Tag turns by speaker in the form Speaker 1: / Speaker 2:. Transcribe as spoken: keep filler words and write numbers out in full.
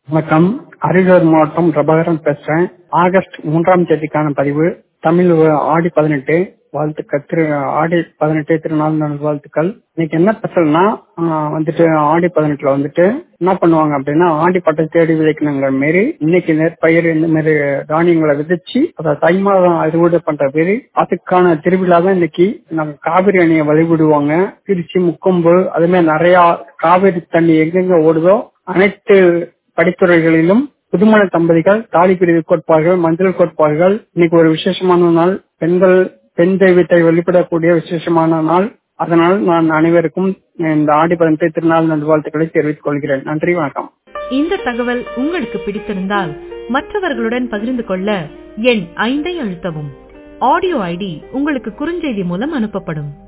Speaker 1: வணக்கம். அரியலூர் மாவட்டம் பிரபாகரன் பேசுறேன். ஆகஸ்ட் மூன்றாம் தேதிக்கான பதிவு. தமிழ் ஆடி பதினெட்டு வாழ்த்துக்கள். திரு ஆடி பதினெட்டு திருநாள் நாள் வாழ்த்துக்கள். இன்னைக்கு என்ன ஸ்பெஷல்னா வந்துட்டு ஆடி பதினெட்டுல வந்துட்டு என்ன பண்ணுவாங்க அப்படின்னா ஆடி பட்டை தேடி விதைக்கணுங்கிற மாரி இன்னைக்கு நெற்பயிர் இந்த மாதிரி தானியங்களை விதைச்சு அதை தை மாதம் அறுவடை பண்ற மாரி அதுக்கான திருவிழா தான் இன்னைக்கு. நம்ம காவிரி அணையை வழிபடுவாங்க. திருச்சி முக்கொம்பு அதே மாதிரி நிறைய காவிரி தண்ணி எங்கெங்க ஓடுதோ அனைத்து படித்துறைகளிலும் புதுமண தம்பதிகள் தாலி பிரிவு கோட்பாடுகள், மஞ்சள் கோட்பாடுகள். இன்னைக்கு ஒரு விசேஷமான நாள். பெண்கள் பெண் தெய்வத்தை வழிபடக்கூடிய விசேஷமான நாள். அதனால் நான் அனைவருக்கும் இந்த ஆடி பதினெட்டு திருநாள் நல்வாழ்த்துக்களை தெரிவித்துக் கொள்கிறேன். நன்றி, வணக்கம்.
Speaker 2: இந்த தகவல் உங்களுக்கு பிடித்திருந்தால் மற்றவர்களுடன் பகிர்ந்து கொள்ள எண் ஐந்தை அழுத்தவும். ஆடியோ ஐடி உங்களுக்கு குறுஞ்செய்தி மூலம் அனுப்பப்படும்.